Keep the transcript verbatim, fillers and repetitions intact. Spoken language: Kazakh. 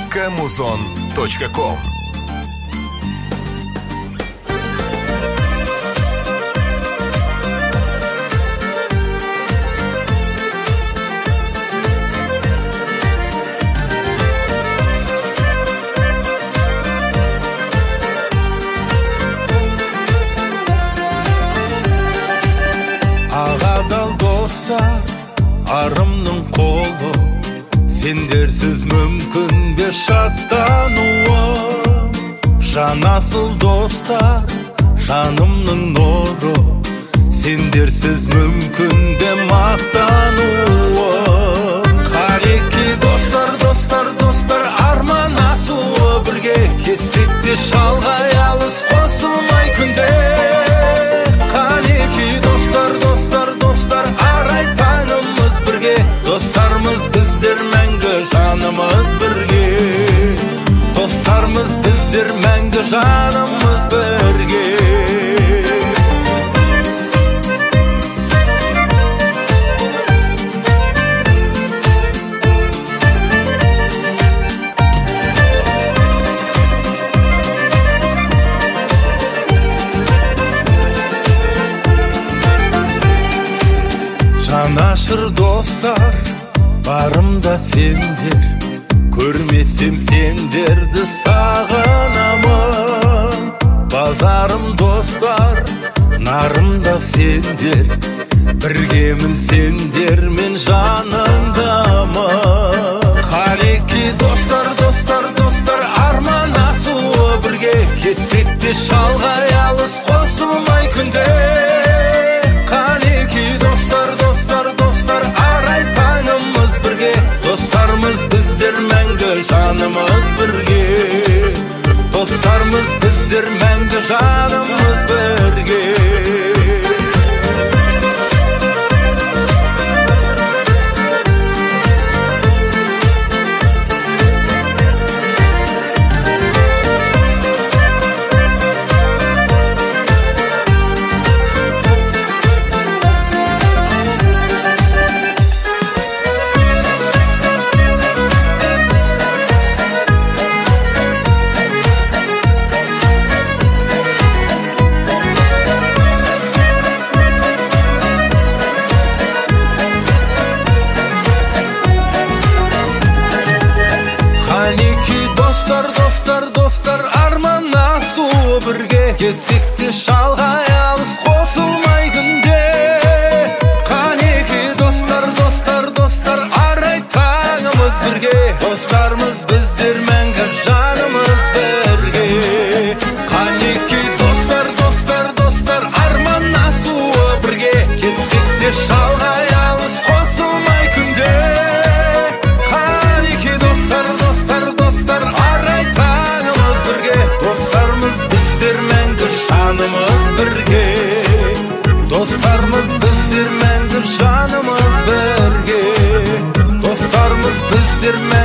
кэмузон точка ком. Ағадал достар, арымның қолы, сендерсіз мүмкін бе шаттануым. Жанасыл достар, жанымның нұры, сендерсіз мүмкін бе мақтануым. Қареке достар, достар, достар, арман асуы бірге, кетсек те шалғай алыс қосылмай күнде. Қареке достар, достар, достар, арай таңымыз бірге, достармыз біздер мәңгі жанымыз бірге. Достармыз біздер мәңгі жанымыз бірге. Жанашыр достар, барымда сендер, көрмесем сендерді сағынамын. Базарым достар, нарымда сендер, біргемін сендермен жаныңдамын. Қареке достар, достар, достар, арман асуы бірге, кетсек те шалғай алыс қосылмай күнде. Қареке достар, достар, достар, арай таңымыз бірге, достармыз біздер мәңгі жанымыз бірге. Достармыз біздер мәңгі жанымыз бірге. Кетсек те шалғай алыс қосылмай күнде. Қанеке достар, достар, достар, арай таңымыз бірге, достармыз біздер мәңгі жанымыз бірге. Қанеке достар, достар, достар, арман асуы бірге, кетсек те шалғай алыс қосылмай күнде. Қанеке достар, достар, достар, арай таңымыз бірге, достармыз біздер мәңгі жанымыз бірге. Достармыз біздер мәңгі жанымыз бірге. Достармыз біздер мәңгі